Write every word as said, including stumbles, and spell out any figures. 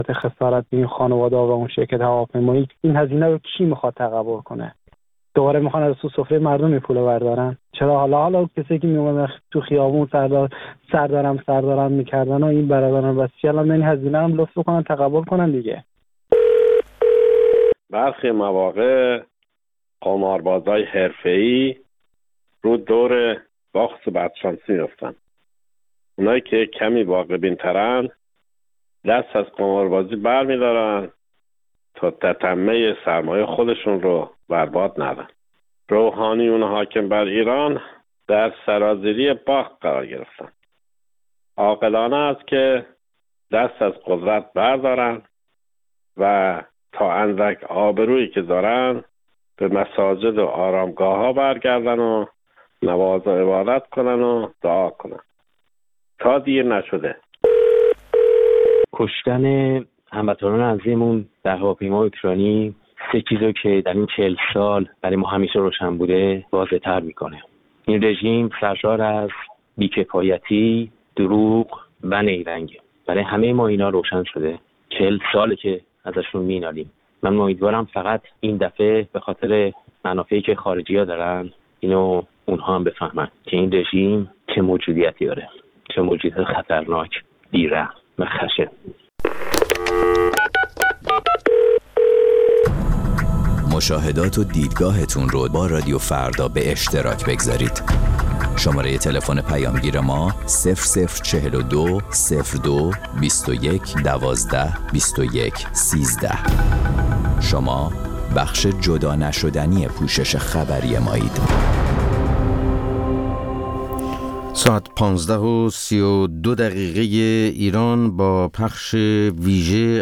خسارت این خانواده و اون شرکت هواپیمایی، این هزینه رو کی میخواد تقبل کنه؟ دوباره میخوان از تو سفره مردم پول بردارن؟ چرا حالا حالا کسی که میومدن تو خیابون سردار سردارم سردارم میکردن و این برادران وسیع الان این هزینه هم لطف کنن تقبل کنن دیگه. برخی مواقع قماربازای حرفه‌ای رو دور باخت و بدشانسی میفتن. اونایی که کمی واقع‌بین ترن دست از قماربازی بر میدارن تا تتمه سرمایه خودشون رو برباد ندن. روحانیون حاکم بر ایران در سرازیری باخت قرار گرفتن. عاقلانه است که دست از قدرت بردارن و تا اندک آبرویی که دارن به مساجد و آرامگاه ها برگردن و نماز و عبادت کنن و دعا کنن تا دیر نشده. کشتن هموطنان عزیزمون در هواپیما اوکراینی سه چیزو که در این چهل سال برای ما همیشه روشن بوده واضح‌تر میکنه. این رژیم سرشار از بی‌کفایتی، دروغ و نیرنگه. برای همه ما اینا روشن شده. چهل ساله که ازشون مینالیم. من امیدوارم فقط این دفعه به خاطر منافعی که خارجی‌ها دارن اینو اونها هم بفهمن که این رژیم چه موجودیتی داره، چه موجودیت خطرناک، بی‌رحم و خشن. مشاهدات و دیدگاهتون رو با رادیو فردا به اشتراک بگذارید. شماره تلفن پیامگیر ما صفر صفر چهل و دو صفر دو بیست و یک دوازده بیست و یک سیزده. شما بخش جدا نشدنی پوشش خبری مایید. ساعت پانزده و سی و دو دقیقه ایران با پخش ویژه